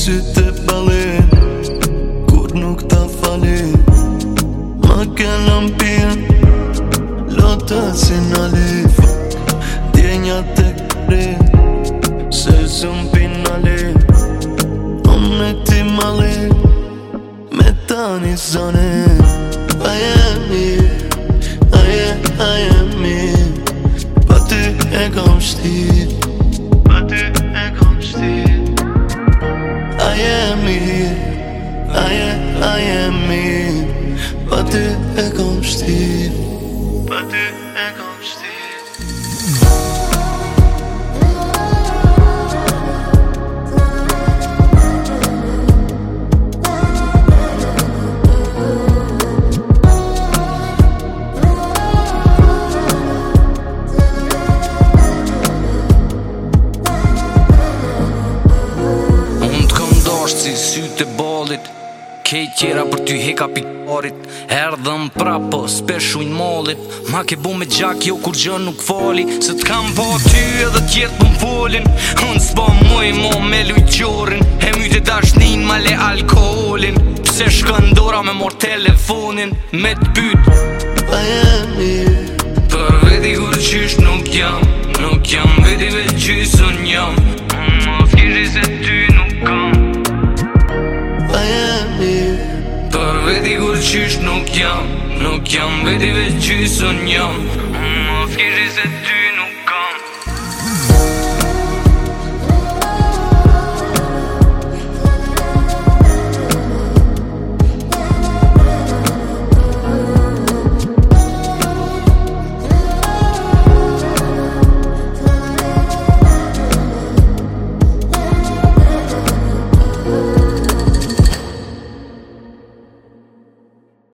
sy të balin, kur nuk ta falin. Ma ke lampin, lota si në lif, djenja të kërin, se zumpin në lif. Unë ti malin, me tani zonin. A jem mirë, pa ty e kom shtir, pa ty e kom shtir. A jem mirë, a jem mirë, pa ty e kom shtir, pa ty e kom shtir. Si sytë e balit, kejt tjera për ty heka pikarit. Erdhëm prapo, speshujnë malit. Ma ke bu me gjak, jo kur gjë nuk fali. Se t'kam pa ty edhe tjetë për m'folin. Unë s'pa muj mo me lujqorin. E myte dashnin ma le alkoholin. Pse shkën dora me mor telefonin. Me t'pyt A jem mirë, për veti kur qysh nuk jam. Nuk jam veti veç gjysën jam. Ma fkiri se ty nuk kam. a jem mirë, për veti kur qysh nuk jam. Nuk jam veti veç gjysën jam. Ma fkiri se ty